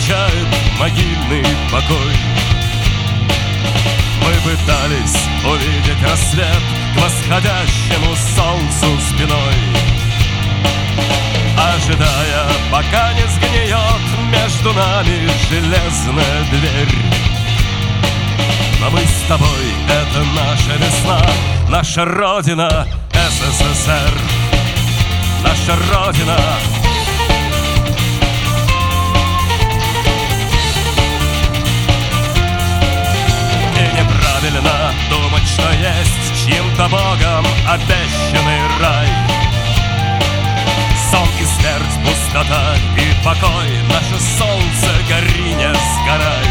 означает могильный покой. Мы пытались увидеть рассвет к восходящему солнцу спиной, ожидая, пока не сгниет между нами железная дверь. Но мы с тобой — это наша весна, наша Родина — СССР, наша Родина. И неправильно думать, что есть чьим-то Богом обещанный рай. Сон и смерть, пустота и покой, наше солнце, гори, не сгорай.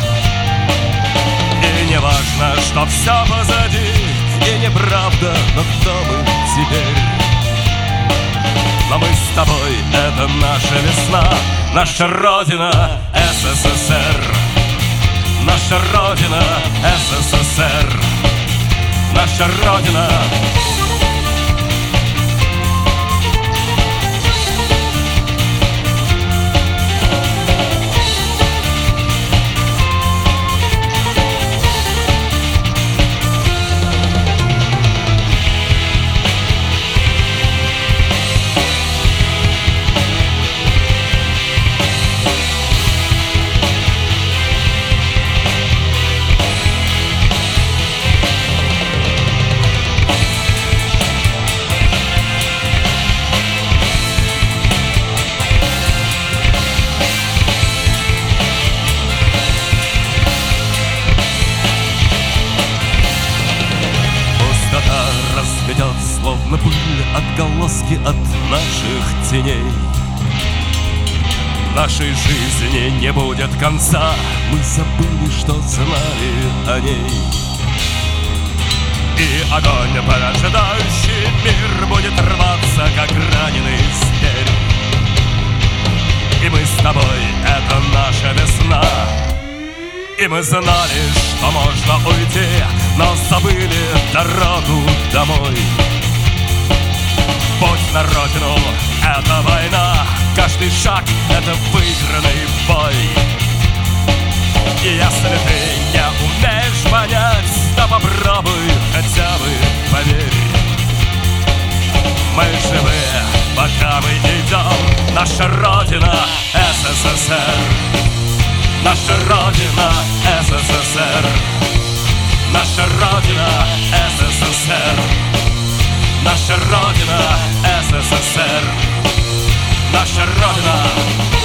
И не важно, что все позади, и неправда, но кто мы теперь? Но мы с тобой — это наша весна, наша Родина — СССР, наша Родина — СССР, наша Родина. Разметет, словно пыль, отголоски от наших теней. Нашей жизни не будет конца, мы забыли, что знали о ней. И огонь, поджидающий мир, будет рваться, как раненый зверь. И мы с тобой — это наша весна. И мы знали, что можно уйти, но забыли дорогу домой. Путь на родину — это война, каждый шаг — это выигранный бой. И если ты не умеешь понять, то попробуй хотя бы поверь. Мы живы, пока мы идем, наша Родина — СССР, наша Родина — СССР, наша Родина — СССР, наша Родина — СССР, наша Родина.